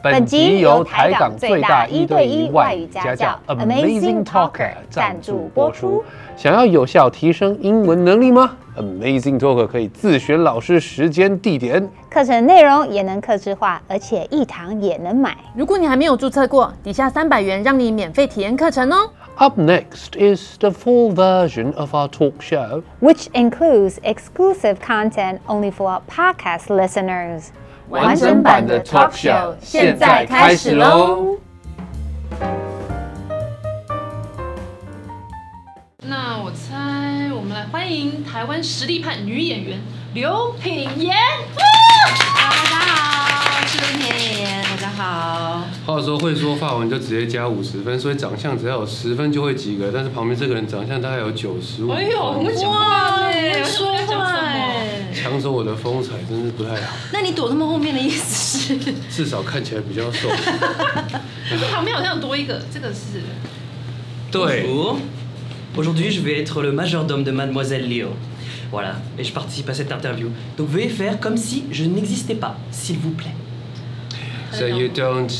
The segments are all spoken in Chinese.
本集由台港最大1对1外语家教 Amazing Talker 赞助播出。想要有效提升英文能力吗？ Amazing Talker 可以自选老师、时间、地点， 课程内容也能客制化，而且一堂也能买。 如果你还没有注册过，底下300元让你免费体验课程哦。 Up next is the full version of our talk show, which includes exclusive content only for our podcast listeners. 完整版的 talk show 现在开始喽！ 那我猜，我们来欢迎台湾实力派女演员刘品言。 大家好，我是刘品言，大家好。 话说会说法文就直接加50分，所以长相只要有10分就会及格，但是旁边这个人长相大概有95分。 哎呦，我们讲话呢，说话哎， 抢走我的风采，真是不太好。 那你躲那么后面的意思是？ 至少看起来比较瘦。 旁边好像有多一个，这个是。 对。 Aujourd'hui, je vais être le majordome de Mademoiselle Léo. Voilà, et je participe à cette interview. Donc veuillez faire comme si je n'existais pas, s'il vous plaît. So you don't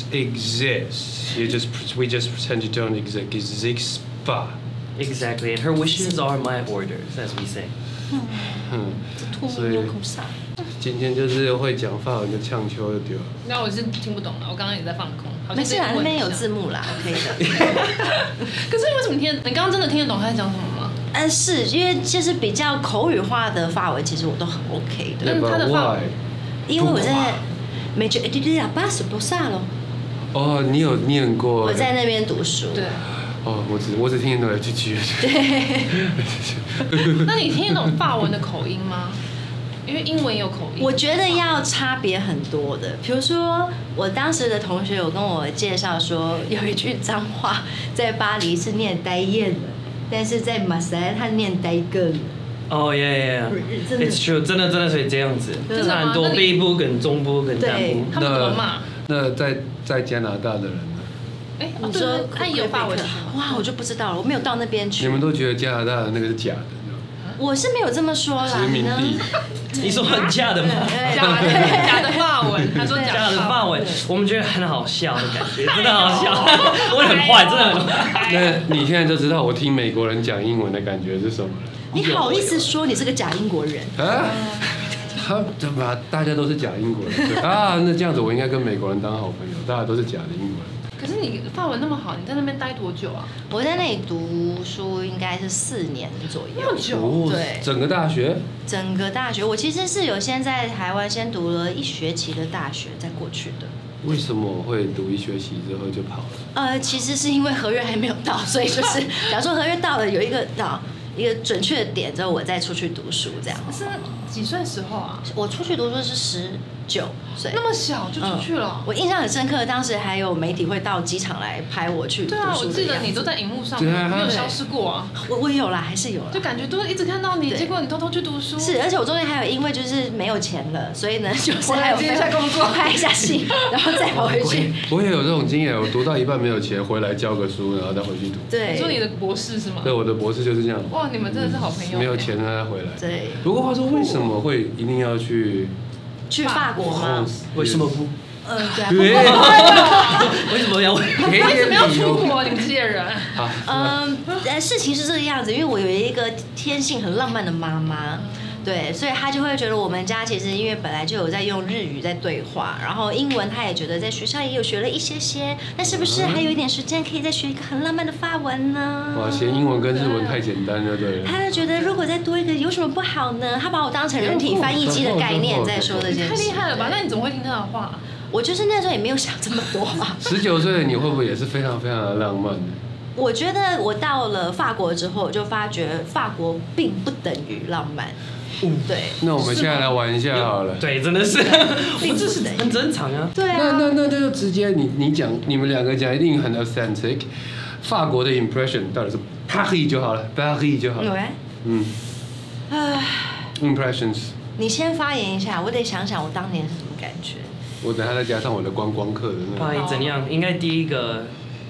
exist. We just pretend you don't exist pas. Exactly, and her wishes are my orders, as we say. 所以今天就是会讲法文的呛秋就对了。 那我是听不懂了，我刚刚也在放空。 没事啊，那边有字幕啦 ，OK 的。 可是为什么你刚刚真的听得懂他在讲什么吗？ 是因为就是比较口语化的法文，其实我都很 OK 的。 但是他的法文， 因为我在美剧étudier la base pour ça 咯。 哦，你有念过？ 我在那边读书。 对。 哦，我只听得懂句句。 对。 那你听得懂法文的口音吗？因为英文有口音， 我觉得要差别很多的。比如说，我当时的同学有跟我介绍说，有一句脏话在巴黎是念呆燕的，但是在马赛他念呆更。 哦耶 ，It's true， 真的是这样子， 真的很多北部跟中部跟南部。 他们怎么骂？ 那在加拿大的人呢？ 你说他也有法文哇，我就不知道了，我没有到那边去。 你们都觉得加拿大的那个是假的？ 我是没有这么说啦。 殖民地。 你说很假的吗？ 假的法文，他说假的法文，我们觉得很好笑的感觉，真的好笑，我很坏，真的很坏。 那你现在就知道我听美国人讲英文的感觉是什么了。 你好意思说你是个假英国人？ 啊？大家都是假英国人啊，那这样子我应该跟美国人当好朋友，大家都是假的英国人。 可是你法文那么好，你在那边待多久啊？ 我在那里读书应该是4年左右。 那么久？ 对。 整个大学？ 整个大学，我其实是有先在台湾先读了1学期的大学，再过去的。 为什么会读1学期之后就跑了？ 其实是因为合约还没有到，所以就是假如说合约到了，有一个准确的点之后，我再出去读书这样。 是几岁时候啊？ 我出去读书是19岁， 那么小就出去了。 我印象很深刻，当时还有媒体会到机场来拍我去读书的样子。 对啊，我记得你都在荧幕上，没有消失过啊。 我有啦，还是有啦。 就感觉都一直看到你，结果你偷偷去读书。 是，而且我中间还有因为就是没有钱了，所以呢就是还有接一下工作， 拍一下戏，然后再跑回去。 我也有这种经验，我读到一半没有钱，回来交个书，然后再回去读。 对， 你说你的博士是吗？ 对，我的博士就是这样。 哇，你们真的是好朋友。 没有钱再回来。 对。 不过话说，为什么会一定要去法国吗？ 为什么不？ 对啊。 为什么要？ 为什么要出国？你们这些人。 事情是这个样子，因为我有一个天性很浪漫的妈妈。对，所以他就会觉得我们家其实因为本来就有在用日语在对话，然后英文他也觉得在学校也有学了一些，那是不是还有一点时间可以再学一个很浪漫的法文呢？ 哇，学英文跟日文太简单了，对。 他就觉得如果再多一个有什么不好呢？他把我当成人体翻译机的概念在说这件事。 太厉害了吧？那你怎么会听他的话？ 我就是那时候也没有想这么多嘛。 19岁的你会不会也是非常非常的浪漫的？ 我觉得我到了法国之后，就发觉法国并不等于浪漫。对， 那我们现在来玩一下好了。 对，真的是， 并不是很正常啊。 对啊。 那就直接你讲，你们2个讲一定很 authentic。法国的 impression 到底是 Paris 就好了 ，Paris 就好了。Impressions。 你先发言一下，我得想想我当年是什么感觉。 我等下再加上我的观光客的那个。 Paris 怎样？应该第一个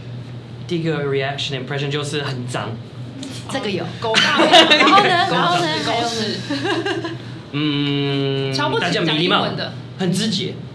reaction impression 就是很脏。 这个有狗大然后呢？然后呢？ 狗屎。 嗯， 瞧不起讲英文的， 很直接。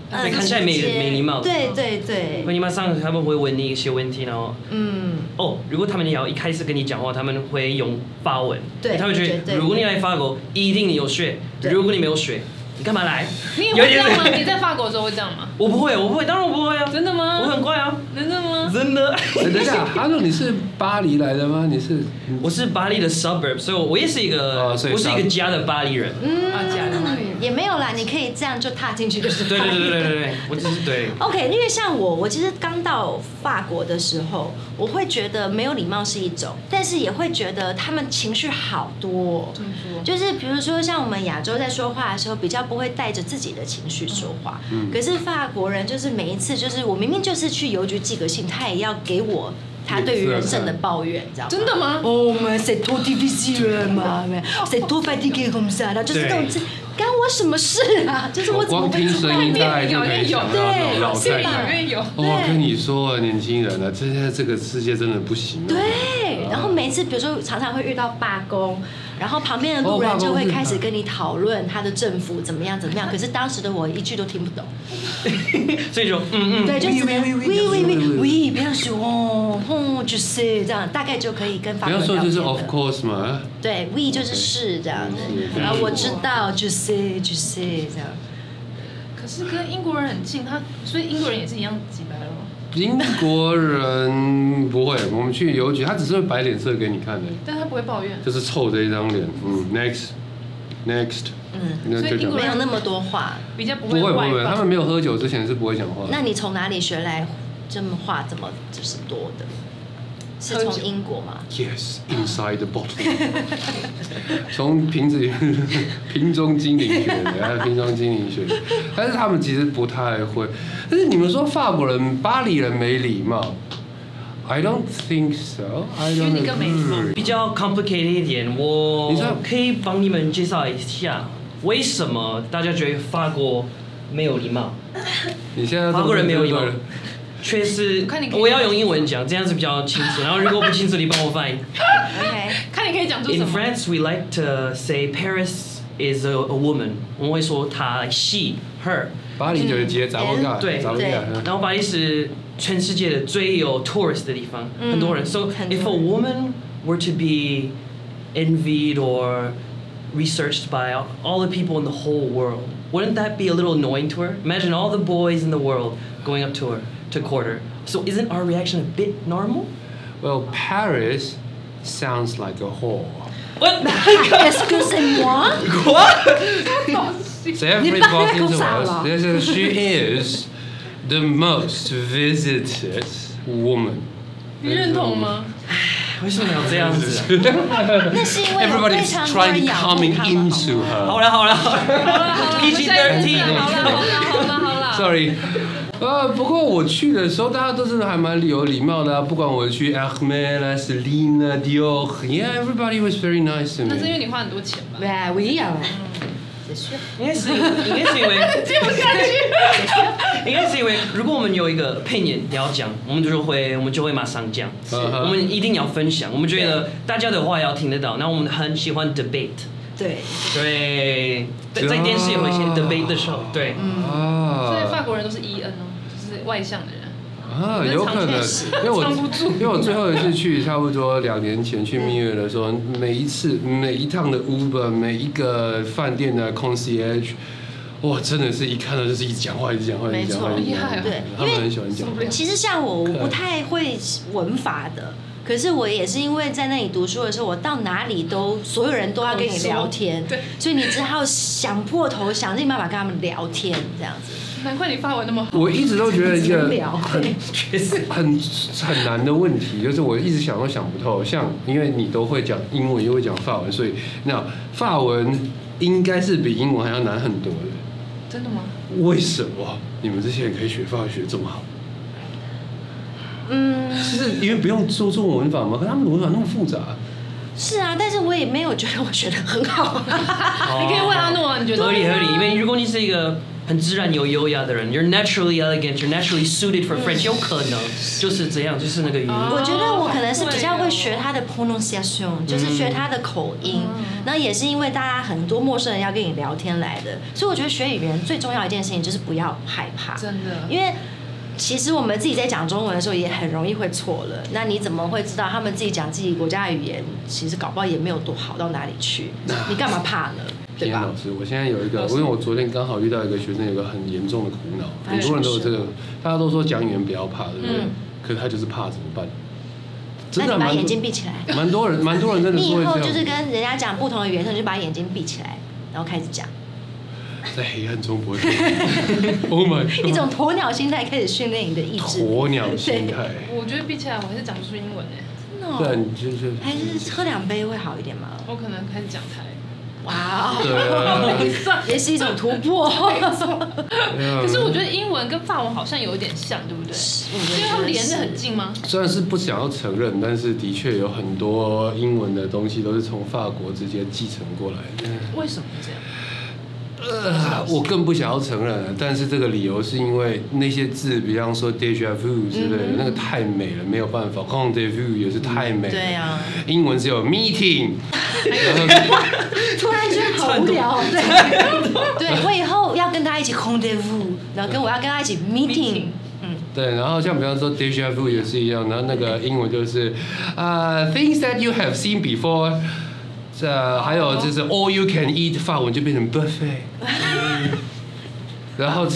对，看起来没礼貌。 对对对。 礼貌上他们会问你一些问题，然后如果他们要一开始跟你讲话，他们会用法文， 对， 他们觉得如果你来法国，一定你有学，如果你没有学。你干嘛来？ 你也会这样吗？你在法国的时候会这样吗？ 我不会，当然我不会啊。 真的吗？ 我很乖啊。 真的吗？ 真的。 等一下，哈诺，你是巴黎来的吗？ 我是巴黎的 suburb， 所以我也是一个，我是一个家的巴黎人。 家的巴黎人也没有啦，你可以这样就踏进去就是巴黎人。 对，我只是对。 OK， 因为像我其实刚到法国的时候，我会觉得没有礼貌是一种，但是也会觉得他们情绪好多。就是比如说像我们亚洲在说话的时候，比较不会带着自己的情绪说话。可是法国人就是每一次，就是我明明就是去邮局寄个信，他也要给我他对于人生的抱怨，你知道吗？ 真的吗？ 哦，c'est trop difficile 嘛，c'est trop fatigué comme ça，就是那种干我什么事啊？就是我光听声音大概就可以想到老太太。我跟你说，年轻人啊，现在这个世界真的不行。 对，然后每次比如说常常会遇到罢工。然后旁边的路人就会开始跟你讨论他的政府怎么样，可是当时的我一句都听不懂， 所以就对，就只能喂，不要说就是这样，大概就可以跟法国人聊天了。 不要说就是 of course 嘛， 对 ，we 就是是这样子，然后我知道就是这样。 可是跟英国人很近，所以英国人也是一样几白了吗？ 英国人不会，我们去邮局，他只是会摆脸色给你看的， 但他不会抱怨， 就是臭这一张脸。next， 所以英国没有那么多话， 比较不会。 外放。 他们没有喝酒之前是不会讲话。 那你从哪里学来这么话这么就是多的？是从英国吗 ？Yes, inside the bottle 。从瓶中精灵学的，瓶中精灵学。但是他们其实不太会。但是你们说法国人、巴黎人没礼貌 ？I don't think so. I don't agree. 比较 complicated 一点，我可以帮你们介绍一下为什么大家觉得法国没有礼貌？ 你现在法国人没有礼貌。确实，我要用英文讲，这样子比较清楚。然后如果不清楚，你帮我翻译。 OK， 看你可以讲出什么。 In France, we like to say Paris is a woman。我们会说她 she、her。 巴黎就是接杂货架， 对。然后巴黎是全世界的最有 tourist 的地方，很多人。So if a woman were to be envied or researched by all the people in the whole world, wouldn't that be a little annoying to her? Imagine all the boys in the world going up to her. To court her. So isn't our reaction a bit normal? Well, Paris sounds like a whore. What? Excusez-moi. What? So everybody walks into us. She is the most visited woman. 你认同吗？ 为什么要这样子？ 那是因为 Everybody's trying coming into her. 好了 ，PG-13。 好了。 Sorry. 不过我去的时候，大家都真的还蛮有礼貌的啊。不管我去 Hermès 啦、Celine 啦、Dior， yeah, everybody was very nice to me. 那是因为你花很多钱吧？ 对，我一样。 应该是因为接不下去。 应该是因为，如果我们有一个opinion要讲，我们就会马上讲。我们一定要分享。我们觉得大家的话要听得到，那我们很喜欢 debate。 对， 在电视有一些 debate 的时候，对。 所以法国人都是 EN 哦，就是外向的人。 有可能，因为我最后一次去，差不多2年前去蜜月的时候，每一趟的 Uber， 每一个饭店的 concierge， 哇，真的是一看到就是一直讲话， 没错，对， 他们很喜欢讲。 其实像我不太会文法的。可是我也是因为在那里读书的时候，我到哪里所有人都要跟你聊天，对，所以你只好想破头想尽办法跟他们聊天，这样子。 难怪你法文那么好。 我一直都觉得一个很难的问题，就是我一直想都想不透。像因为你都会讲英文，又会讲法文，所以那法文应该是比英文还要难很多的。 真的吗？ 为什么你们这些人可以学法文学这么好？是因为不用做中文文法吗？可是他们的文法那么复杂。 是啊，但是我也没有觉得我学得很好。 你可以问阿诺，你觉得合理？因为如果你是一个很自然有优雅的人 ，You're naturally elegant, You're naturally suited for French，有可能就是这样，就是那个语音。 我觉得我可能是比较会学他的 pronunciation，就是学他的口音。那也是因为大家很多陌生人要跟你聊天来的，所以我觉得学语言最重要一件事情就是不要害怕， 真的， 因为。其实我们自己在讲中文的时候也很容易会错了，那你怎么会知道他们自己讲自己国家的语言，其实搞不好也没有多好到哪里去，你干嘛怕呢？对吧？ 老师，我现在有一个，因为我昨天刚好遇到一个学生，有个很严重的苦恼，很多人都有这个，大家都说讲语言不要怕，对不对？可是他就是怕怎么办？ 那你把眼睛闭起来。 蛮多人真的你以后就是跟人家讲不同的语言，你就把眼睛闭起来，然后开始讲。 在黑暗中不会，Oh my God！ 一种鸵鸟心态开始训练你的意志。 鸵鸟心态。 我觉得闭起来我还是讲不出英文哎。 对，你就是还是喝2杯会好一点吗？ 我可能开始讲台。 哇， 对啊， 也是一种突破。 可是我觉得英文跟法文好像有一点像，对不对？因为它们连得很近吗？ 虽然是不想要承认，但是的确有很多英文的东西都是从法国直接继承过来的。 为什么这样？ 我更不想要承认了，但是这个理由是因为那些字，比方说 déjà vu 之类的，那个太美了，没有办法。rendezvous 也是太美了。 对啊。 英文只有 meeting。 突然觉得好无聊。对，我以后要跟他一起 rendezvous， 然后我要跟他一起 meeting。 对，然后像比方说 déjà vu 也是一样，然后那个英文就是things that you have seen before。还有就是 all you can eat， 法文就变成 buffet， 然后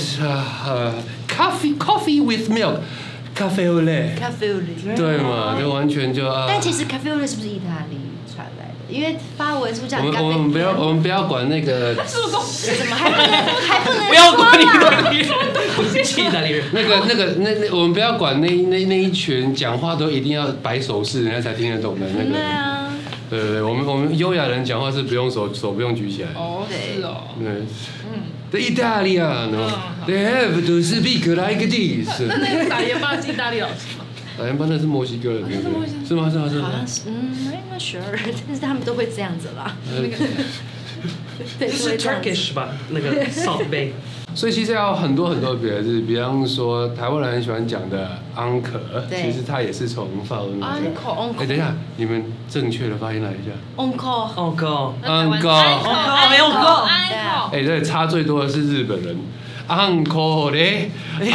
coffee with milk， 咖啡au lait， 对嘛，就完全就但其实咖啡au lait是不是意大利传来的？因为法文是不是讲咖啡？ 我们不要管那个， 怎么还不能不要管意大利人，我是意大利人。 那我们不要管那一群讲话都一定要摆手势，人家才听得懂的那个。 对啊。 对，我们优雅人讲话是不用手不用举起来。 哦，是哦。 对，The Italian，they have to speak like this。 那个打盐巴是意大利老师吗？ 打盐巴那是墨西哥人，是吗？ 好像是，I'm not sure， 但是他们都会这样子啦。 对，是 Turkish 吧？那个 South Bay。 所以其实要很多别的字，比方说台湾人很喜欢讲的 uncle， 其实它也是从法文来的。 uncle， 等一下，你们正确的发音来一下。 uncle， 没有 uncle。 对，差最多的是日本人。uncle 嘞，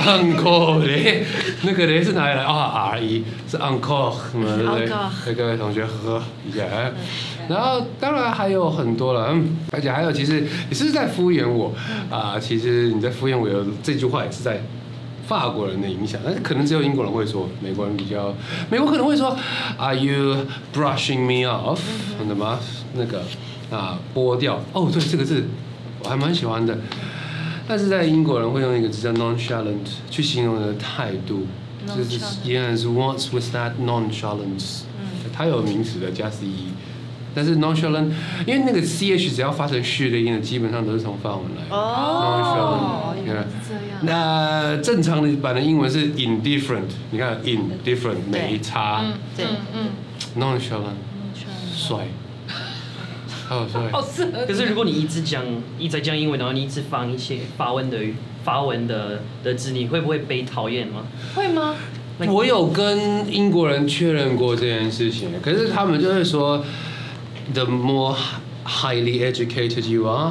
那个嘞是哪里来啊？re 是 uncle 嘛，对不对？给各位同学喝一下。然后当然还有很多了，而且还有，其实你是在敷衍我其实你在敷衍我，有这句话也是在法国人的影响，但是可能只有英国人会说，美国可能会说 Are you brushing me off？ 懂吗？那个剥掉。哦，对，这个字我还蛮喜欢的。但是在英国人会用一个字叫 nonchalant 去形容人的态度，就是 Yes，what's with that nonchalance？ 它有名词的加 ce， 但是 nonchalant， 因为那个 ch 只要发成序列音的，基本上都是从法文来的。 哦， 原来是这样。 那正常的版的英文是 indifferent， 你看 indifferent 没差。 对 ，nonchalant 帅。好适合。 可是如果你一直讲英文，然后你一直放一些法文的字，你会不会被讨厌吗？ 会吗？ 我有跟英国人确认过这件事情，可是他们就会说 ，the more highly educated you are,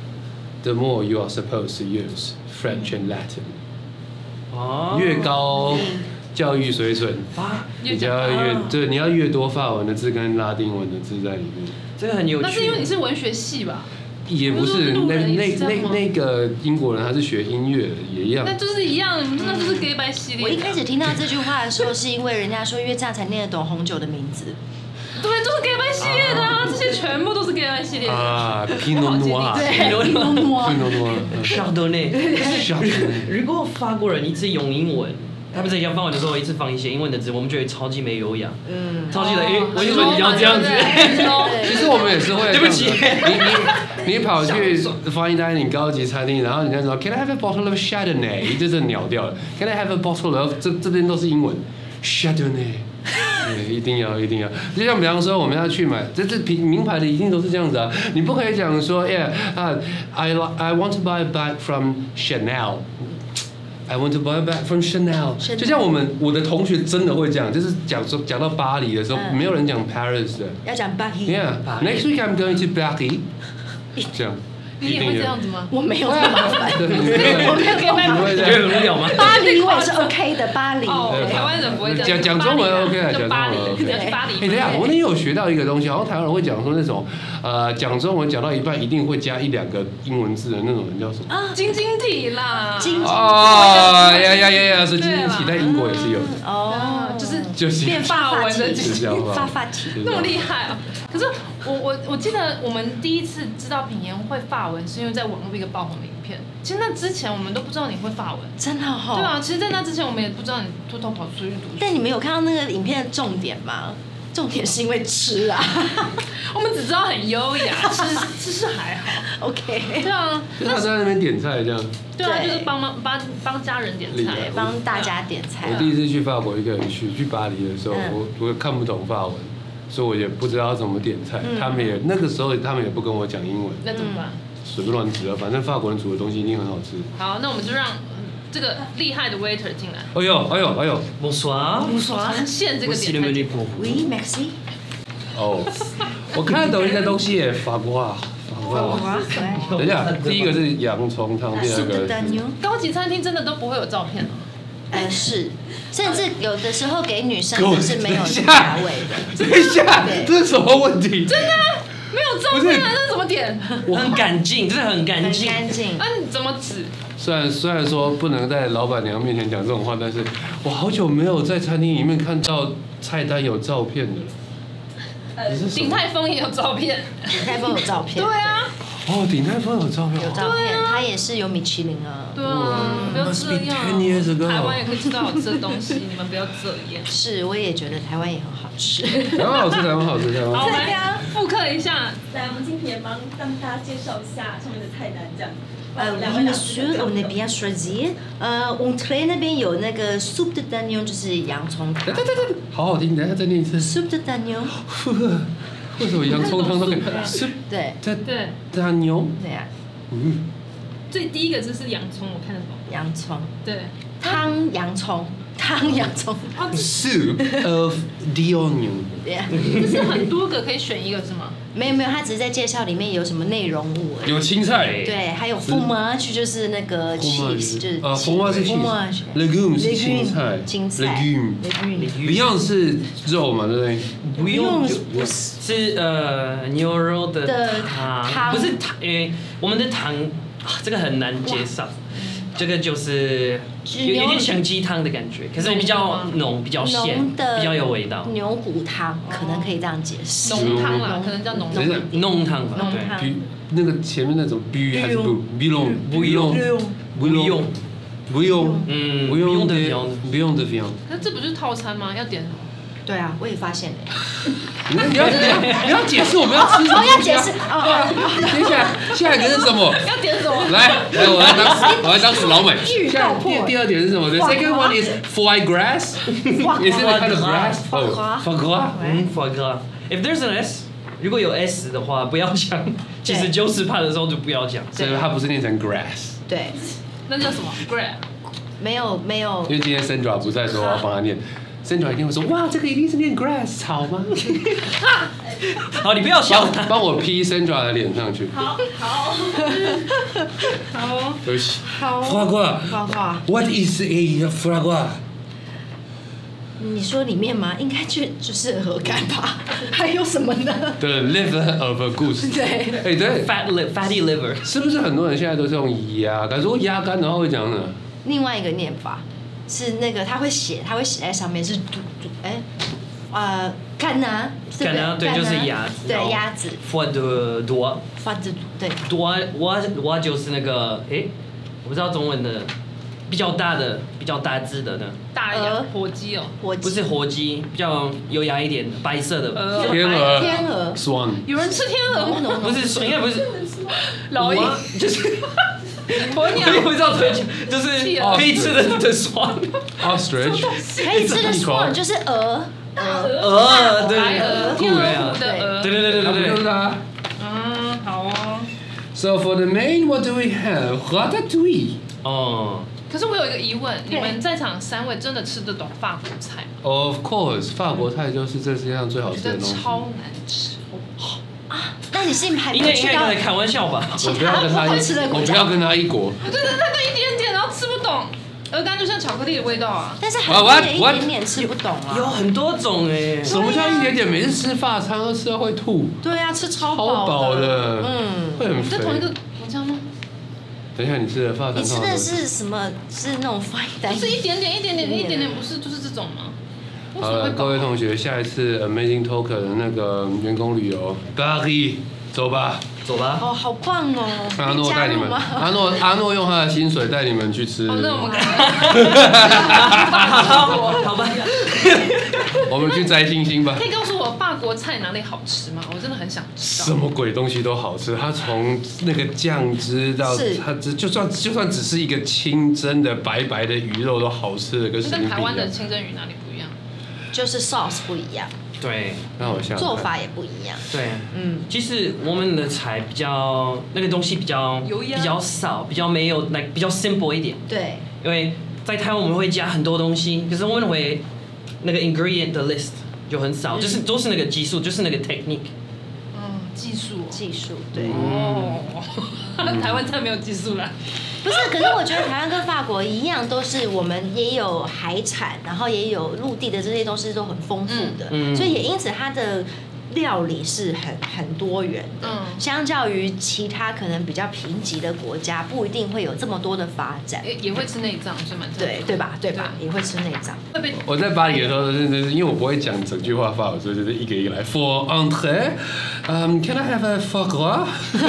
the more you are supposed to use French and Latin。越高教育水准，你就要你要越多法文的字跟拉丁文的字在里面。 这个很有趣。 那是因为你是文学系吧？ 也不是，那个英国人他是学音乐的，也一样。 那就是一样，那就是 gay bye 系列。 我一开始听到这句话的时候，是因为人家说，因为这样才念得懂红酒的名字。 对，就是 gay bye 系列的这些全部都是 gay bye 系列的。 Pinot Noir， 对 ，Chardonnay。如果法国人一直用英文。他们在讲法文的时候，一直放一些英文的字，我们觉得超级没优雅，超级的。我就说你要这样子。 其实我们也是会。 对不起， 你跑去发音单，你高级餐厅，然后人家说 Can I have a bottle of Chardonnay？ 就是鸟掉了。Can I have a bottle of？ 这边都是英文 ，Chardonnay。 对，一定要。就像比方说，我们要去买，这名牌的一定都是这样子啊。你不可以讲说 ，I want to buy a bag from Chanel。I want to buy a bag from Chanel。就像我的同学真的会这样，就是讲到巴黎的时候，没有人讲 Paris 的， 要讲 Paris。 Yeah，next week I'm going to Paris。这样。 你也会这样子吗？ 我没有这么麻烦， 我没有给你会觉得很无聊吗？ 巴黎我也是 OK 的，巴黎。 台湾人不会这样讲中文 OK 啊，讲中巴黎， 文 OK。 你要去巴黎。 等一下，我那天有学到一个东西，好像台湾人会讲说那种讲中文讲到一半一定会加1-2个英文字的那种人叫什么？ 晶晶体啦。 哦呀，是晶晶体，在英国也是有的。 哦， 就是变法文的晶晶发体， 那么厉害啊！可是我记得我们第一次知道品言会法文，是因为在网络一个爆红的影片。其实那之前我们都不知道你会法文， 真的哈。 对啊，其实，在那之前我们也不知道你偷偷跑出去读书。 但你们有看到那个影片的重点吗？重点是因为吃啊。 我们只知道很优雅，吃还好。 OK。 对啊。 就是他在那边点菜这样。 对啊，就是帮家人点菜， 对，帮大家点菜。 我第一次去法国一个人去巴黎的时候，我看不懂法文。所以我也不知道怎么点菜，那个时候他们也不跟我讲英文， 那怎么办？ 随便乱指啊，反正法国人煮的东西一定很好吃。 好，那我们就让这个厉害的 waiter 进来。 哎呦 ，Bonsoir， 呈现这个点菜。 Oui, merci。 哦，我看得懂一个东西耶，法国啊。等一下，第一个是洋葱汤，第二个是高级餐厅真的都不会有照片哦。 是，甚至有的时候给女生的是没有价位的。 等一下，这是什么问题？ 真的没有照片啊？那怎么点？ 我很干净，真的很干净。 那你怎么指？ 虽然说不能在老板娘面前讲这种话，但是我好久没有在餐厅里面看到菜单有照片的了。 鼎泰丰也有照片。 鼎泰丰有照片。 对啊。 哦，鼎泰丰有照片。 有照片，它也是有米其林啊。 对啊，不要这样。台湾也可以吃到好吃的东西，你们不要这样。 是，我也觉得台湾也很好吃。 台湾好吃。 好，来复刻一下。 来，我们今天帮大家介绍一下上面的菜单，这样。 Oui, monsieur, on est bien choisi. Entrée 那边有那个 soupe de d'agneau， 就是洋葱汤。 对，好好听，等一下再念一次。 soupe de d'agneau。 为什么洋葱汤都可以？ 对。 d'agneau。 对啊。 最第一个字是洋葱，我看得懂。 洋葱。 对。 汤洋葱。 Soup of d'oignon。 对啊。 这是很多个可以选一个是吗？ 没有，他只是在介绍里面有什么内容物。 有青菜。 对，还有 fromage 就是那个 cheese， 就是 fromage 是 cheese。legume 是青菜。legume。Beyond 是肉嘛，对不对？ 不用，是牛肉的汤，不是汤，我们的汤这个很难介绍。这个就是有点像鸡汤的感觉，可是比较浓、比较咸、比较有味道。 牛骨汤可能可以这样解释。 浓汤啦，可能叫浓汤。 浓汤吧，对。 那个前面那种 bu 还是不 bouillon 的 viande。 那这不是套餐吗？要点什么？ 对啊，我也发现了。 你要解释我们要吃什么？ 要解释接下一个是什么？ 要点什么？ 来，我来当死老美。第二点是什么 ？The second one is foie gras。也是 kind of grass。foie gras。If there's an S， 如果有 S 的话，不要讲。其实就是怕的时候就不要讲。 所以它不是念成 grass。 对。 那叫什么 ？Grab。 没有。 因为今天 Sandra 不在，所以我要帮他念。Sandra 一定会说：“哇，这个一定是念 grass 草吗？” 好，你不要笑， 帮我 P Sandra 的脸上去。 好。 对不起。 好。 foie gras。What is a foie gras？ 你说里面吗？应该就是鹅肝吧？还有什么呢 ？The liver of a goose。 对。 对。 Fatty liver。 是不是很多人现在都是用鸭肝？如果鸭肝的话会讲呢？ 另外一个念法。是那个他会写在上面是肝啊， 对，就是鸭子， 对鸭子。 foie de d'oie， 对。 d'oie 就是那个我不知道中文的比较大只的呢。 大鹅火鸡哦。 不是火鸡，比较优雅一点，白色的。 天鹅。 Swan。 有人吃天鹅吗？ 不是，应该不是。 老鹰就是。 鸵鸟， 我不知道推荐，就是可以吃的 swan。 Ostrich。 可以吃的 swan 就是鹅。 对， 白鹅，天鹅湖的鹅。 对， 就是它。 好哦。 So for the main, what do we have? Ratatouille. 哦。 可是我有一个疑问，你们在场3位真的吃得懂法国菜吗？ Of course， 法国菜就是这世界上最好吃的东西。 我觉得超难吃。 那你是还没应该有去到在开玩笑吧？ 我不要跟他我不要跟他一国。 对，它就一点点，然后吃不懂。鹅肝就像巧克力的味道啊。 但是很多人一点点吃不懂啊。 有很多种哎。 什么叫一点点？每次吃法餐都吃到会吐。 对啊，吃超饱的，会很肥。 在同一个国家吗？ 等一下，你吃的法餐？ 你吃的是什么？是那种 fine dining？ 是一点点，不是就是这种吗？ 好了，各位同学，下一次 Amazing Talker 的那个员工旅游 ，Paris， 走吧。 走吧。 哦，好棒哦！ 阿诺带你们，阿诺用他的薪水带你们去吃。 好，那我们好吧。 我们去摘星星吧。 可以告诉我法国菜哪里好吃吗？我真的很想知道。 什么鬼东西都好吃，它从那个酱汁到它就算只是一个清蒸的白白的鱼肉都好吃的，跟神经病一样。 跟台湾的清蒸鱼哪里不一样？ 就是 sauce 不一样。 对， 那我想做法也不一样。 对，其实我们的菜比较那个东西比较少，比较没有比较 simple 一点。对，因为在台湾我们会加很多东西，可是我们会那个 ingredient 的 list 就很少，就是都是那个技术，就是那个 technique。 技术，对。 哦，台湾菜没有技术啦。 不是，可是我觉得台湾跟法国一样，都是我们也有海产，然后也有陆地的这些东西都很丰富的，所以也因此它的料理是很多元的。相较于其他可能比较贫瘠的国家，不一定会有这么多的发展。 也会吃内脏，所以蛮对吧？也会吃内脏。 我在巴黎的时候，因为我不会讲整句话法文，所以就是一个一个来。For entrée, can I have a foie gras?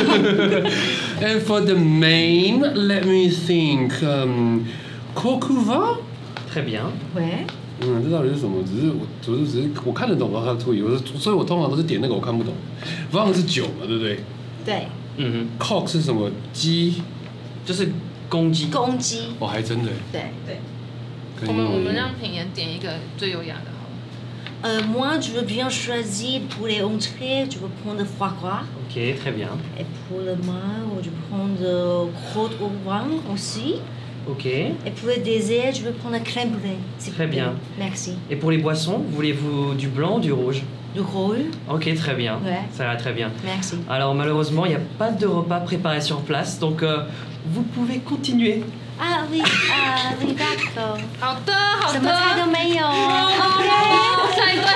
And for the main, let me think. Coq au vin? Très bien. 喂。 这到底是什么？只是我看得懂它的吐语，所以我通常都是点那个我看不懂。vin 是酒嘛，对不对？ 对。 Coq 是什么？鸡， 就是公鸡。 公鸡。 哦，还真的。 对。 我们让品言点一个最优雅的好了。 moi je veux bien choisir pour les entrées, je veux prendre foie gras. Ok, très bien. Et pour le main, je veux prendre croûte au vin aussi. Ok. Et pour le dessert, je veux prendre crème brûlée. Très bien. Merci. Et pour les boissons, voulez-vous du blanc ou du rouge? Du rouge. Ok, très bien. Ouais. Ça va très bien. Merci. Alors malheureusement, il n'y a pas de repas préparé sur place, donc vous pouvez continuer. Ah oui, d'accord. 好的。 什么菜都没有哦。 下一段。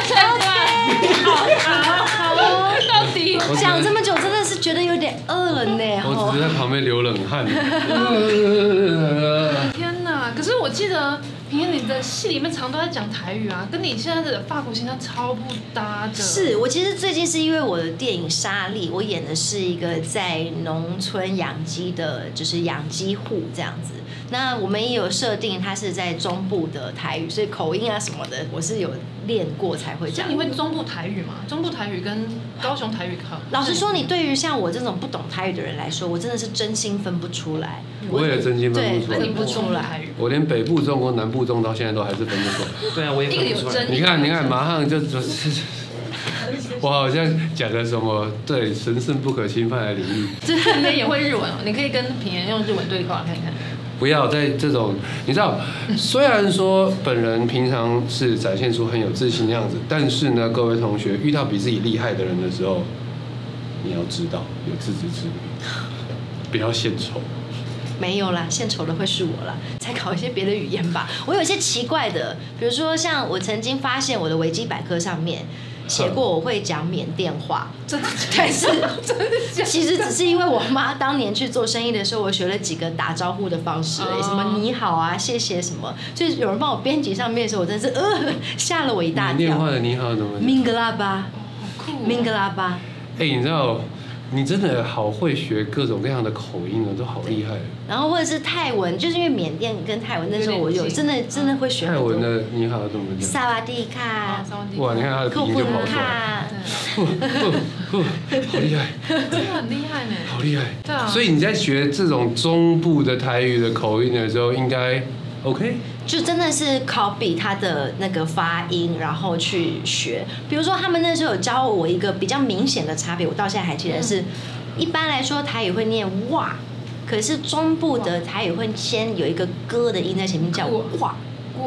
好。到底讲这么久，真的是觉得有点饿了呢。 我只是在旁边流冷汗。 天哪！可是我记得平平你的戏里面常都在讲台语啊，跟你现在的法国形象超不搭的。 是我其实最近是因为我的电影《沙粒》，我演的是一个在农村养鸡的，就是养鸡户这样子。那我们也有设定，它是在中部的台语，所以口音啊什么的，我是有练过才会讲。 所以你会中部台语吗？中部台语跟高雄台语很。 老实说，你对于像我这种不懂台语的人来说，我真的是真心分不出来。 我也真心分不出来。 分不出来。 我连北部中跟南部中到现在都还是分不出来。 对啊，我也分不出来。 你看，马上就是。我好像讲了什么对神圣不可侵犯的领域。 这你也会日文哦，你可以跟品言用日文对话看看。 不要在这种，你知道，虽然说本人平常是展现出很有自信的样子，但是呢，各位同学遇到比自己厉害的人的时候，你要知道有自知之明，不要献丑。 没有啦，献丑的会是我啦，再考一些别的语言吧。我有一些奇怪的，比如说像我曾经发现我的维基百科上面写过我会讲缅甸话， 真的， 但是真的其实只是因为我妈当年去做生意的时候，我学了几个打招呼的方式而已，什么你好啊、谢谢什么，所以有人帮我编辑上面的时候，我真是吓了我一大跳。 缅甸话的你好怎么？ 明格拉巴， 好酷， 明格拉巴。 你知道？你真的好会学各种各样的口音哦，都好厉害。 然后或者是泰文，就是因为缅甸跟泰文那时候我有真的会学很多。 泰文的你好怎么讲？ 萨瓦迪卡。 哇，你看他的鼻音就跑出来。好厉害！ 真的很厉害呢。 好厉害。 对啊。 所以你在学这种中部的台语的口音的时候，应该 OK。 就真的是 copy 他的那个发音，然后去学。比如说，他们那时候有教我一个比较明显的差别，我到现在还记得是，一般来说台语会念哇，可是中部的台语会先有一个歌的音在前面叫哇，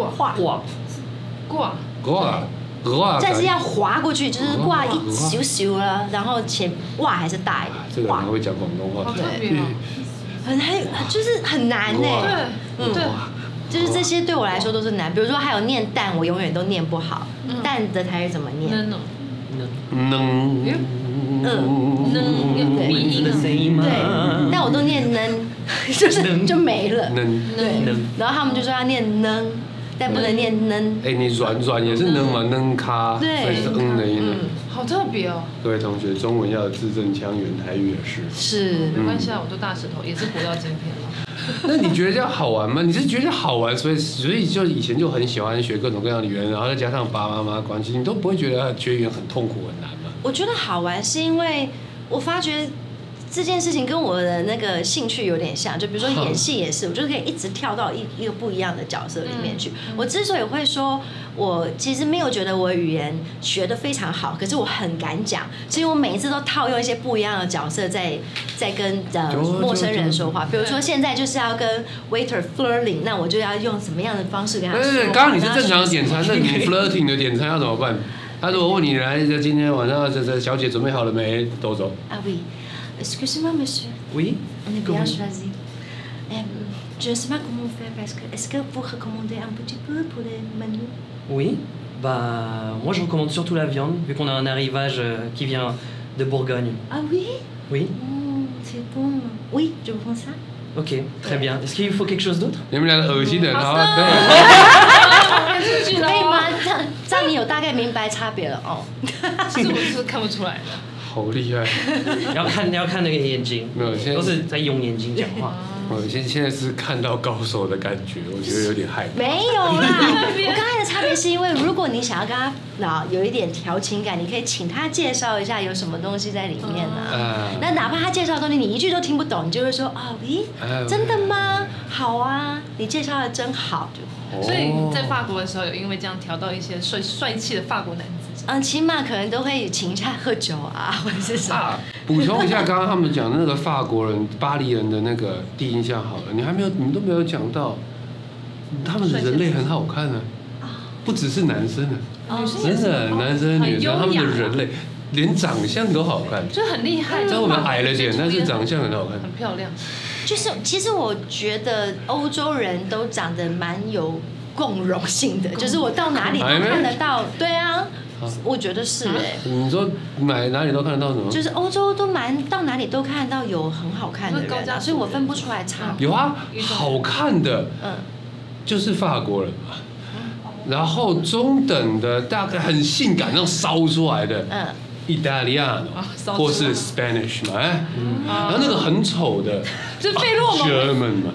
但是要滑过去，就是挂一咻咻了，然后前哇还是大一点。 这个人会讲广东话， 对， 就是很难呢。 对。 就是这些对我来说都是难，比如说还有念蛋，我永远都念不好。蛋的台语怎么念？对，但我都念能，就没了。对，然后他们就说要念能，但不能念能。 你软也是能嘛，能卡，所以是的音。 好特别哦。 各位同学，中文要有字正腔圆，台语也是。 是， 没关系啊，我都大石头，也是活到今天了。 那你觉得这样好玩吗？你是觉得好玩，所以就以前就很喜欢学各种各样的语言，然后再加上爸爸妈妈关系，你都不会觉得学语言很痛苦很难吗？ 我觉得好玩是因为我发觉这件事情跟我的那个兴趣有点像，就比如说演戏也是，我就是可以一直跳到一个不一样的角色里面去。我之所以会说，我其实没有觉得我语言学得非常好，可是我很敢讲，所以我每一次都套用一些不一样的角色在跟陌生人说话。比如说现在就是要跟 waiter flirting， 那我就要用什么样的方式跟他说话？ 刚刚你是正常的点餐，那你 flirting 的点餐要怎么办？他如果问你来，今天晚上这小姐准备好了没？都走。 啊oui. Excusez-moi, monsieur. Oui. On est bien choisi. Je ne sais pas comment faire parce que est-ce que vous recommandez un petit peu pour les menus? Oui. Bah, moi je recommande surtout la viande, vu qu'on a un arrivage qui vient de Bourgogne. Ah oui? Oui. C'est bon. Oui, je vous prends ça. Ok, très bien. Est-ce qu'il faut quelque chose d'autre? 你们两个恶心的，然后可以吗？这样你有大概明白差别了哦。 其实我是看不出来的。 好厉害！ 要看那个眼睛， 没有，现在都是在用眼睛讲话。 现在是看到高手的感觉，我觉得有点害怕。 没有啦，我刚才的差别是因为，如果你想要跟他有一点调情感，你可以请他介绍一下有什么东西在里面啊。那哪怕他介绍的东西你一句都听不懂，你就会说啊，咦，真的吗？好啊，你介绍的真好。 所以在法国的时候，有因为这样调到一些帅气的法国男子。 起码可能都会请一下喝酒啊，或者是什么。 补充一下，刚刚他们讲的那个法国人、巴黎人的那个第一印象好了，你们都没有讲到，他们的人类很好看呢，不只是男生啊，真的男生女生他们的人类连长相都好看， 就很厉害。 在我们矮了点，但是长相很好看， 很漂亮。 就是其实我觉得欧洲人都长得蛮有共融性的，就是我到哪里都看得到。对啊。我觉得是你说哪里都看得到什么？ 就是欧洲都到哪里都看得到有很好看的人，所以我分不出来差别。 有啊，好看的，就是法国人嘛。然后中等的大概很性感那种烧出来的，意大利亚或是 Spanish 嘛，然后那个很丑的， 就费洛蒙 German 嘛。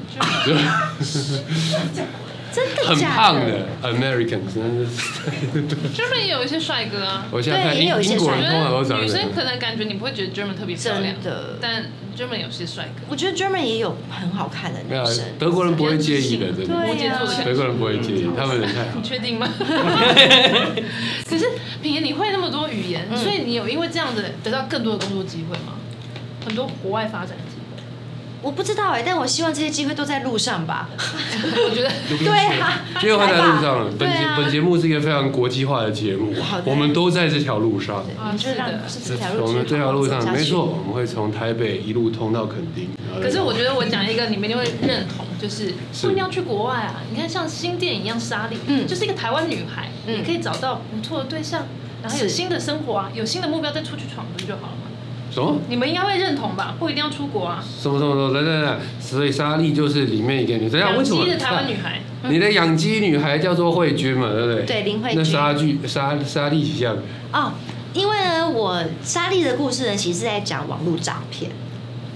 真的很胖的 American， German 也有一些帅哥啊。 我现在看英国人通常都长得。 女生可能感觉你不会觉得 German 特别漂亮，但 German 有些帅哥。 我觉得 German 也有很好看的女生。 德国人不会介意的，真的。德国人不会介意，他们人太好。 你确定吗？可是品言你会那么多语言，所以你有因为这样子得到更多的工作机会吗？很多国外发展的机会。 我不知道但我希望这些机会都在路上吧。 我觉得对啊， 机会在路上了。本节目是一个非常国际化的节目，我们都在这条路上。 我们就是让我们这条路上，没错，我们会从台北一路通到垦丁。 可是我觉得我讲一个你们一定会认同，就是不一定要去国外啊。你看像新电影一样，莎莉，就是一个台湾女孩，你可以找到不错的对象，然后有新的生活啊，有新的目标，再出去闯不就好了吗？ 什么？ 你们应该会认同吧？不一定要出国啊。 什么？来，所以莎莉就是里面一个女生。 养鸡的台湾女孩。 你的养鸡女孩叫做慧君嘛，对不对？ 对，林慧君。 那莎莉几项？ 因为呢，我莎莉的故事呢，其实是在讲网络诈骗。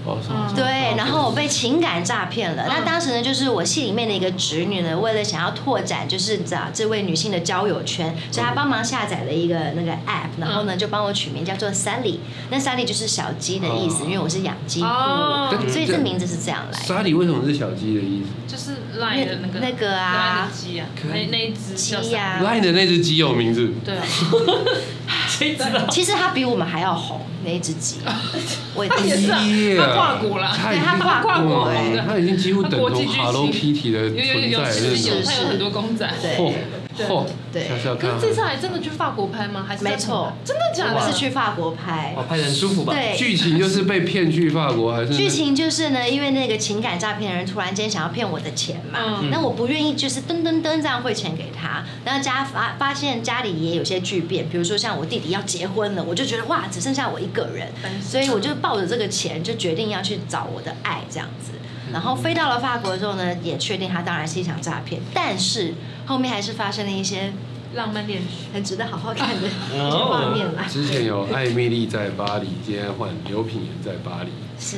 对，然后我被情感诈骗了。那当时呢，就是我戏里面的一个侄女呢，为了想要拓展就是这位女性的交友圈，所以她帮忙下载了一个那个 app， 然后呢就帮我取名叫做 Sally。那 Sally 就是小鸡的意思，因为我是养鸡户，所以这名字是这样来的。 Sally 为什么是小鸡的意思？ 就是 Line 的那个啊， 鸡啊，那一只鸡啊 ，Line 的那只鸡有名字。 对啊。 其实它比我们还要红，那一只鸡，我也是啊，它跨国了， 对，它跨国， 它已经几乎等同 Hello Kitty 的存在， 有，它有很多公仔， 对， 可是这次还真的去法国拍吗？还是没错， 真的假的？ 是去法国拍， 拍得很舒服吧？ 对， 剧情就是被骗去法国，还是剧情就是呢，因为那个情感诈骗的人突然间想要骗我的钱嘛，那我不愿意，就是噔噔噔这样汇钱给他，然后发现家里也有些巨变，比如说像我弟弟要结婚了，我就觉得哇，只剩下我一个人，所以我就抱着这个钱就决定要去找我的爱这样子。然后飞到了法国之后呢，也确定它当然是一场诈骗，但是后面还是发生了一些浪漫恋曲， 很值得好好看的画面啦。 之前有艾蜜莉在巴黎，今天换刘品言在巴黎， 是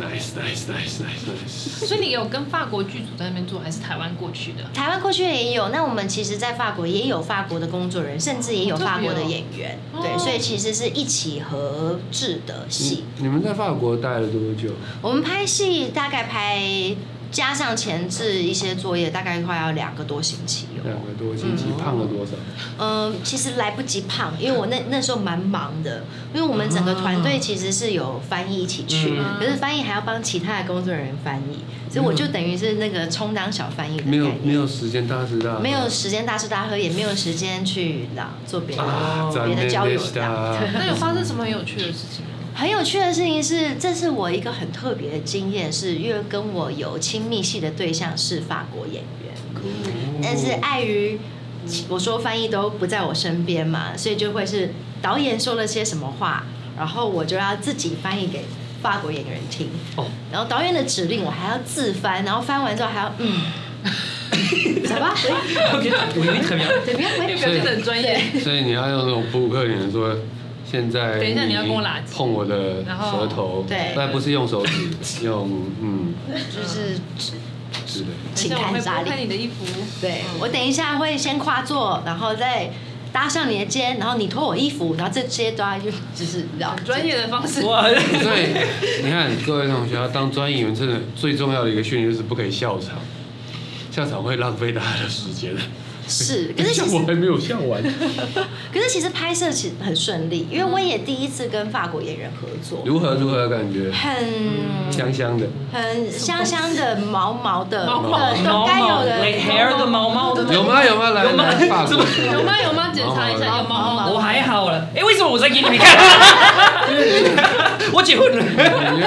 nice。 所以你有跟法国剧组在那边做，还是台湾过去的？ 台湾过去的也有。那我们其实，在法国也有法国的工作人员，甚至也有法国的演员，对，所以其实是一起合制的戏。 你们在法国待了多久？ 我们拍戏大概加上前置一些作业，大概快要2个多星期 2个多星期，胖了多少？ 其实来不及胖，因为我那时候蛮忙的，因为我们整个团队其实是有翻译一起去，可是翻译还要帮其他的工作人员翻译，所以我就等于是那个充当小翻译的概念。 没有时间大吃大喝， 没有时间大吃大喝，也没有时间去做别的交友这样。 那有发生什么很有趣的事情吗？ 很有趣的事情是，这是我一个很特别的经验，是因为跟我有亲密戏的对象是法国演员，但是碍于我说翻译都不在我身边嘛，所以就会是导演说了些什么话，然后我就要自己翻译给法国演员听，然后导演的指令我还要自翻，然后翻完之后还要好吧 ，OK， 我以为特别， 对， 表现得很专业， 所以你要用那种布鲁克林说。现在等一下你要跟我拉近， 碰我的舌头， 对， 但不是用手指，用就是指的， 请看沙粒。 看你的衣服， 对，我等一下会先跨坐，然后再搭上你的肩，然后你脱我衣服，然后这些都要就是专业的方式。 所以你看各位同学要当专业演员，真的最重要的一个训练就是不可以笑场，笑场会浪费大家的时间。 是，可是其实我还没有笑完。 可是其实拍摄其实很顺利，因为我也第一次跟法国演员合作。 如何的感觉？ 很香香的， 很香香的，毛毛的， 都该有的 hair 的毛毛的。 有吗？来法国。 有吗？检查一下有毛毛。 我还好了。为什么我在给你们看？我结婚了。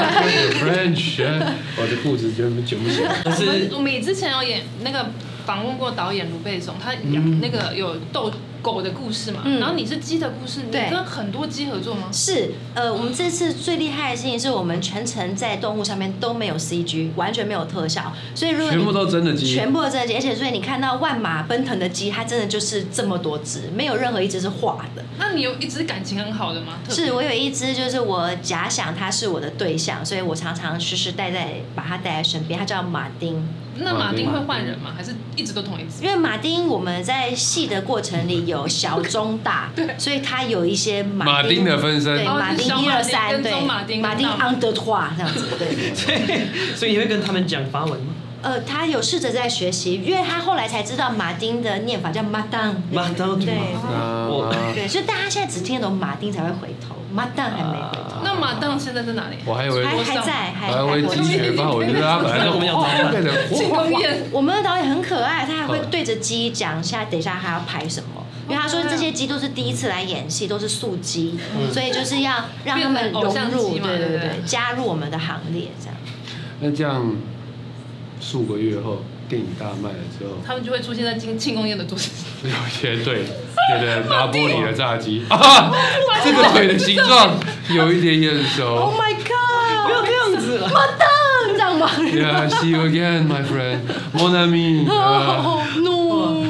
French， 我的裤子卷不起来。 我们之前有演那个。访问过导演卢贝松，他那个有斗狗的故事嘛，然后你是鸡的故事，你跟很多鸡合作吗？ 是，我们这次最厉害的事情是我们全程在动物上面都没有 CG， 完全没有特效，所以如果全部都真的鸡， 全部都真的鸡，而且所以你看到万马奔腾的鸡，它真的就是这么多只，没有任何一只是画的。 那你有一只感情很好的吗？ 是我有一只，就是我假想它是我的对象，所以我常常时把它带在身边，它叫马丁。 那马丁会换人吗？还是一直都同一只？ 因为马丁我们在戏的过程里有小中大，所以他有一些马丁的分身， 对，马丁1、2、3，对，马丁昂德华这样子，对。 所以你会跟他们讲法文吗？ 他有试着在学习，因为他后来才知道马丁的念法叫马当，对，所以大家现在只听得懂马丁才会回头，马当还没回头。 那马当现在在哪里？ 我还以为还在， 还会积雪法，我觉得他本来就庆功宴。 我们的导演很可爱，他还会对着鸡讲，等一下他要拍什么。因为他说这些鸡都是第一次来演戏，都是素鸡，所以就是要让他们融入，对，加入我们的行列这样。 那这样数个月后，电影大卖了之后， 他们就会出现在庆功宴的桌子上。 有些对，拿玻璃的炸鸡啊，这个腿的形状有一点眼熟。 Oh my god！ 不要这样子了， 马当这样吗 ？Yeah, see you again, my friend. Mon ami. No.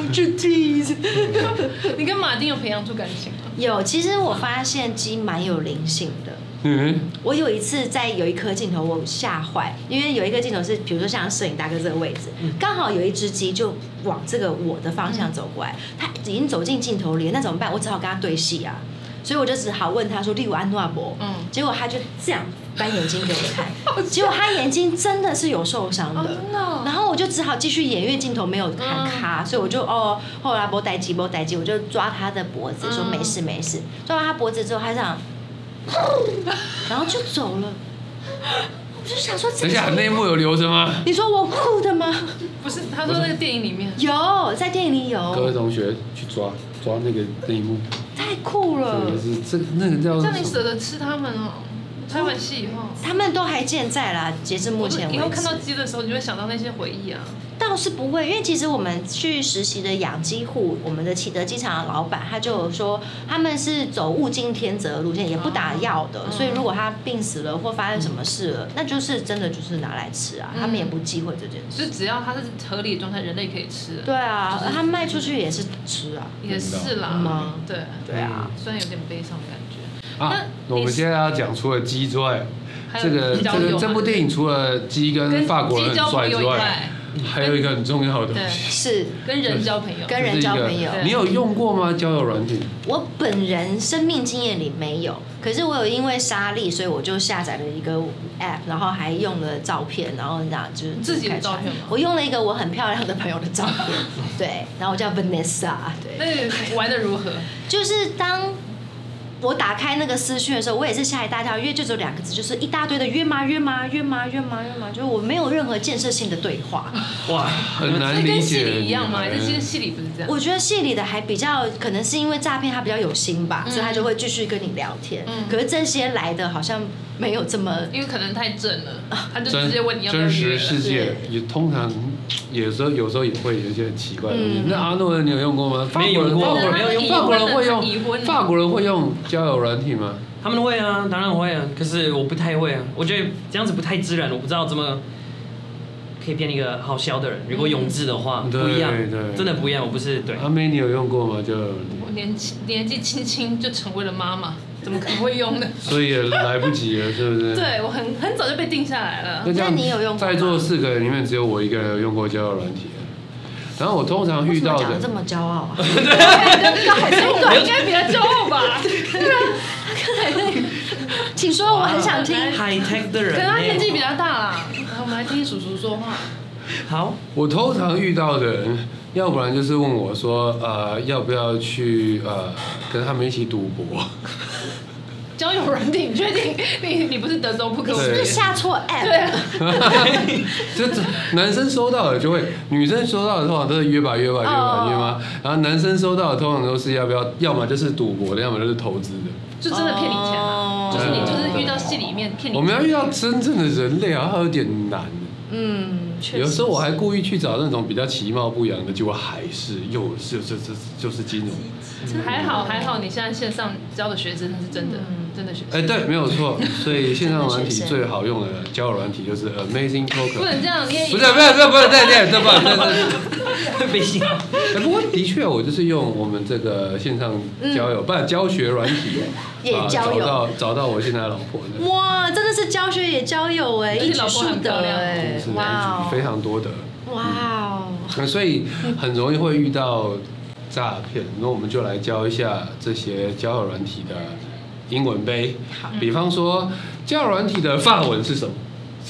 to tease。 你跟马丁有培养出感情吗？ 有，其实我发现鸡蛮有灵性的。我有一次在有一颗镜头我吓坏，因为有一个镜头是比如说像摄影大哥这个位置，刚好有一只鸡就往这个我的方向走过来，它已经走进镜头里，那怎么办？我只好跟他对戏啊，所以我就只好问他说：“例如安诺伯。”结果他就这样翻眼睛给我看，结果他眼睛真的是有受伤的，然后我就只好继续演，因为镜头没有看卡，所以我就后来没代机，我就抓他的脖子说没事没事，抓完他脖子之后，他这样。然后就走了，我就想说， 等一下内幕有留着吗？ 你说我哭的吗？ 不是，他说那个电影里面有，在电影里有。 各位同学去抓那个内幕， 太酷了。 这那个叫。 这样你舍得吃他们哦？拍完戏以后， 他们都还健在啦，截至目前为止。 以后看到鸡的时候，你就会想到那些回忆啊。 倒是不会，因为其实我们去实习的养鸡户，我们的启德机场的老板他就有说，他们是走物竞天择的路线，也不打药的，所以如果他病死了或发生什么事了，那就是真的就是拿来吃啊，他们也不忌讳这件事。 就只要它是合理的状态，人类可以吃。 对啊，他卖出去也是吃啊。 也是啦，对啊，虽然有点悲伤的感觉。 啊，我们现在要讲除了鸡之外，这部电影除了鸡跟法国人很帅之外，还有一个很重要的东西是跟人交朋友。 跟人交朋友， 你有用过吗？交友软体？ 我本人生命经验里没有，可是我有因为莎莉，所以我就下载了一个 app， 然后还用了照片，然后就是自己的照片吗？ 我用了一个我很漂亮的朋友的照片，对，然后我叫 Vanessa， 对。 那玩的如何？ 就是当我打开那个私讯的时候，我也是吓一大跳，因为就只有2个字，就是一大堆的约吗，就是我没有任何建设性的对话。 哇，很难理解。 跟戏里一样吗？还是戏里不是这样？ 我觉得戏里的还比较，可能是因为诈骗他比较有心吧，所以他就会继续跟你聊天。可是这些来的好像没有这么， 因为可能太正了，他就直接问你要不要真实世界也通常有时候也会有一些很奇怪的东西。那阿诺你有用过吗？ 没有用过，没有用过。 法国人会用交友软体吗？ 他们会啊，当然会啊。可是我不太会啊，我觉得这样子不太自然，我不知道怎么可以变一个好笑的人。如果永志的话，不一样，真的不一样。我不是对。 阿妹，你有用过吗？ 我年纪轻轻就成为了妈妈，怎么可能会用呢？ 所以也来不及了，是不是？ 对，我很早就被定下来了。 那你有用过吗？ 在座4个人里面，只有我一个人有用过交友软体。然后我通常遇到的， 讲得这么骄傲啊？ 对，应该比他骄傲吧？对啊， 请说，我很想听。 high tech 的人， 可能他年纪比较大啦。我们来听叔叔说话。 好， 我通常遇到的人，要不然就是问我说，要不要去跟他们一起赌博。 交友软体，你确定你不是德州扑克？ 你是不是下错 app？ 对啊， 就男生收到的就会，女生收到的通常都是约吧。然后男生收到的通常都是要么就是赌博的，要么就是投资的。 就真的骗你钱啊！就是你就是遇到戏里面骗你。 我们要遇到真正的人类啊，它有点难。有时候我还故意去找那种比较其貌不扬的，结果还是就是金融。 还好，你现在线上教的学生他是真的学生。 对，没有错。所以线上软体最好用的交友软体就是 Amazing Talker。 不能这样，不是， 这不被信。 不过的确，我就是用我们这个线上交友，不然教学软体也交友， 找到我现在的老婆。 哇，真的是教学也交友哎，一举数得哎， 哇，非常多的。 哇哦， 所以很容易会遇到诈骗。那我们就来教一下这些交友软体的英文呗。比方说，交友软体的法文是什么？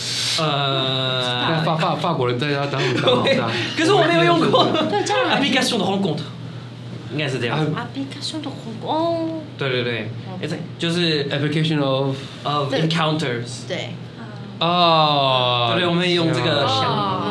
法国人在家当老大。 可是我没有用过。 对，交友软体。 application de rencontre，应该是这样。 application de rencontre，哦。 对，就是 application of encounters。 对。 哦。 对，我们用这个项目。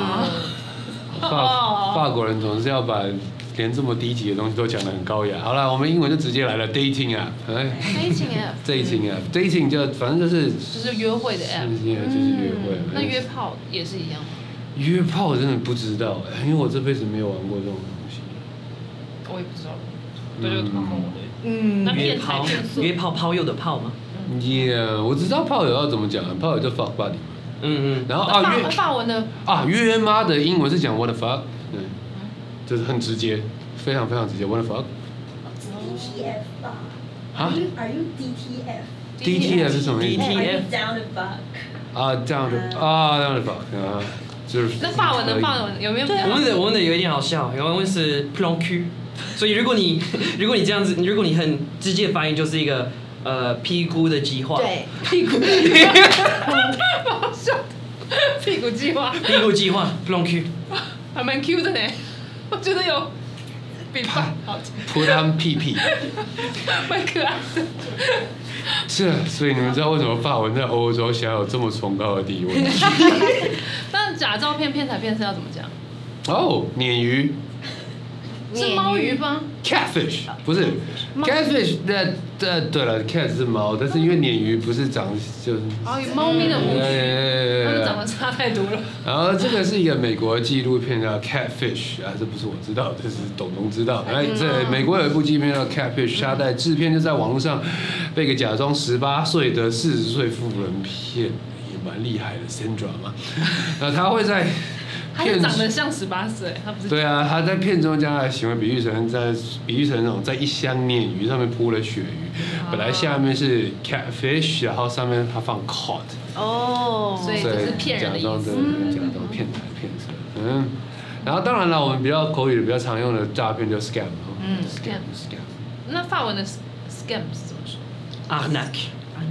法国人总是要把连这么低级的东西都讲得很高雅。好了，我们英文就直接来了 ，dating app。dating app，dating 就反正就是约会的 app， 就是约会。 那约炮也是一样吗？ 约炮我真的不知道，因为我这辈子没有玩过这种东西。 我也不知道，对，就他问我的。 约炮炮友的炮吗？ 我知道炮友要怎么讲，炮友就 fuck buddy。然后法文的约妈的英文是讲 what the fuck，就是很直接。 非常非常直接。What the fuck？ DTF 吧？ 啊 Are you DTF？DTF 是什么意思 ？DTF down the fuck？ down the fuck 啊，就是那法文有没有？ 我们的有一点好笑，我们是 plan Q， 所以如果你这样子，如果你很直接发音，就是一个屁股的计划。 对， 屁股，好笑，屁股计划 plan Q， 还蛮 Q 的呢，我觉得有比法好， 扑他们屁屁。 蛮可爱的。 所以你们知道为什么法文在欧洲享有这么崇高的地位？ 但假照片骗财骗色要怎么讲？ 哦，鲶鱼。 是猫鱼吗 ？Catfish 不是 catfish， 对了 ，cat 是猫，但是因为鲶鱼不是长就是与猫咪的母鱼，它们长得差太多了。 然后这个是一个美国纪录片叫 Catfish 啊，这不是我知道，这是董知道。然后在美国有一部纪录片叫 Catfish， 它在制片就在网络上被一个假装18岁的40岁妇人骗，也蛮厉害的 Sandra 嘛。那他会在他是长得像18岁，他不是。 对啊，他在片中将他的行为比喻成那种在一箱鲶鱼上面铺了鳕鱼，本来下面是 catfish， 然后上面他放 cod。 哦， 所以这是骗人的意思。 假装骗财骗色。然后当然了，我们比较口语的、比较常用的诈骗就 scam。scam。 那法文的 scam 是怎么说 ？arnaque。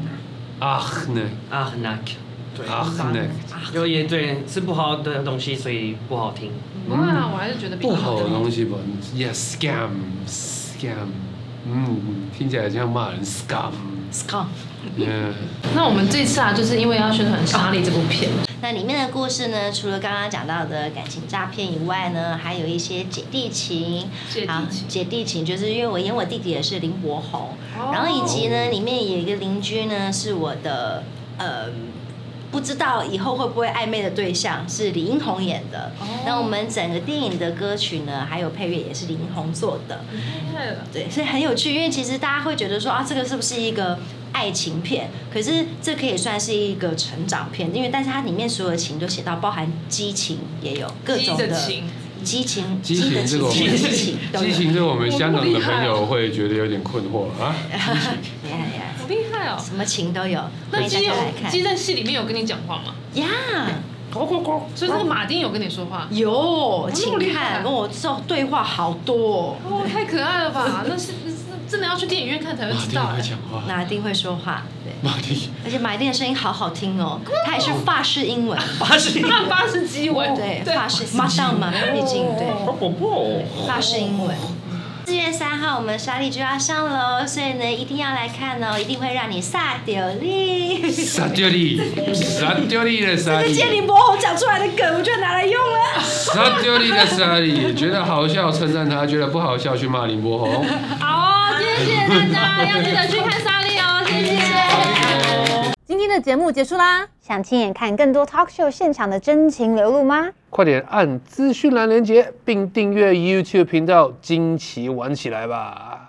对 arnaque。 也对，是不好的东西，所以不好听。 不会啊，我还是觉得不好的东西吧。Yeah，scam。听起来像骂人 scam。 那我们这次啊，就是因为要宣传《莎莉》这部片。 那里面的故事呢，除了刚刚讲到的感情诈骗以外呢，还有一些姐弟情。姐弟情就是因为我演我弟弟也是林柏宏，然后以及呢，里面有一个邻居呢是我的不知道以后会不会暧昧的对象是李英宏演的。那我们整个电影的歌曲呢，还有配乐也是李英宏做的。对，所以很有趣，因为其实大家会觉得说啊，这个是不是一个爱情片？可是这可以算是一个成长片，因为但是它里面所有的情都写到，包含激情也有各种的激情这个我们香港的朋友会觉得有点困惑啊。 好厉害哦， 什么情都有。 那鸡在戏里面有跟你讲话吗？ 呀， 所以这个马丁有跟你说话？ 有，请看，跟我这对话好多哦，太可爱了吧？那是真的要去电影院看才会知道。 马丁会讲话， 马丁会说话，对， 马丁， 而且马丁的声音好好听哦，他也是法式英文， 法式鸡文， 对，法式马上嘛，毕竟对，法式英文。4月3号我们莎莉就要上喽，所以呢一定要来看哦，一定会让你撒掉力。 撒掉力的莎莉。这是借林柏宏讲出来的梗，我就拿来用了。 撒掉力的莎莉，觉得好笑称赞他，觉得不好笑去骂林柏宏。 好哦，谢谢大家，要记得去看莎莉哦，谢谢。 今天的节目结束啦， 想亲眼看更多 talk show 现场的真情流露吗？ 快点按资讯栏连结，并订阅 YouTube 频道，惊奇玩起来吧！